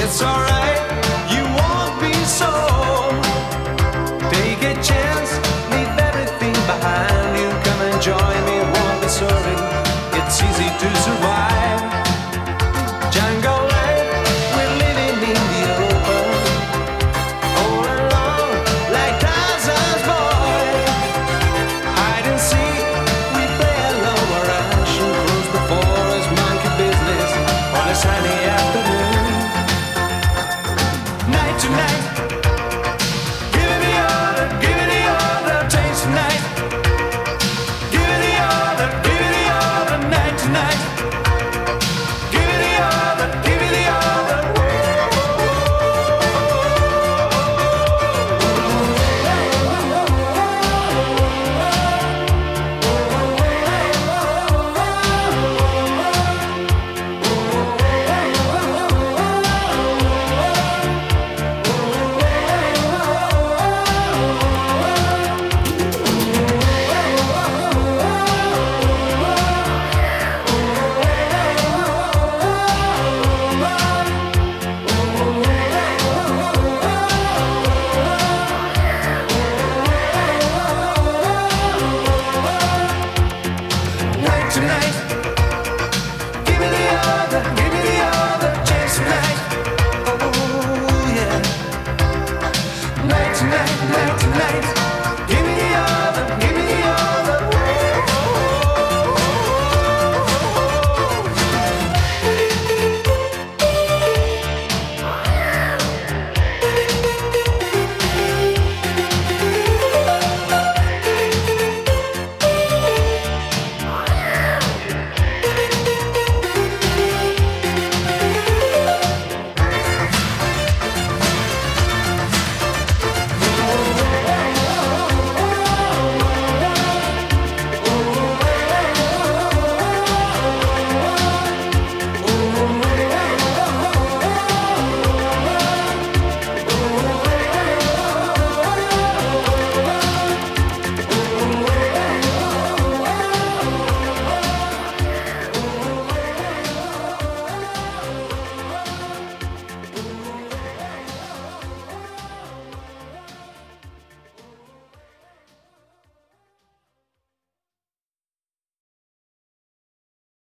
It's alright, you won't be sold. Take a chance, leave everything behind you. Come and join me, won't be sorry. It's easy to survive. Jungle life, we're living in the open. All alone, like Tarzan's boy. Hide and seek, we play alone. We're rushing across the forest, monkey business on a sunny afternoon.